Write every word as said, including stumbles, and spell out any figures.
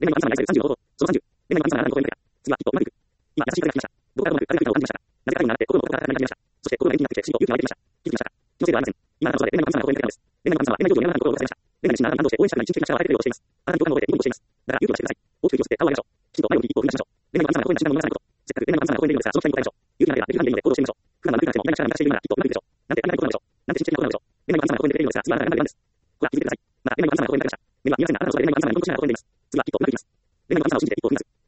連絡がさんにさんじゅうの方法。そのさんじゅう。連絡がさんじゅうの方法になった。次はきっとうまくいく。今、優しい風が吹きました。どこからともなく風が吹くのを感じました。なぜか会議になって心の奥から何かが見えました。そして心が元気になってきて、尻を勇気を上げていました。気づきました。気のせいではありません。今あなたのそばで連絡がさんの方法になっていたのです。連絡がさんは連絡上手にあなたの心を動かされました。連絡にあなたの感動して応援したくなり一日的な力を与えてくれようとしています。あなたに共感を覚えてニコニコしています。だから勇気を出してください。大きく息を吸って顔を上げましょう。きちんと前を向き一歩を踏み出しましょう。連絡がさんが声になる瞬間の皆さんのこと。せっかく連絡がさんが声に出るのですが、その期待に応えましょう。勇気がなければできる範囲でいいので行動してみましょう。普段は悪くなくても何か力を満たしているようならきっとうまくいくでしょう。なんてありがたいことなのでしょう。なんて神秘的なことなのでしょう。連絡がさんが声に出ているのですが、次はあなたが頑張る番です。ほら、気づいてください。また連絡がさんが声に出ていました。目には見えませんが、あなたのそばで連絡がさんが入国しながら声に出ます。次はきっとうまくいきます。連絡がさんを信じて一歩を踏み出す。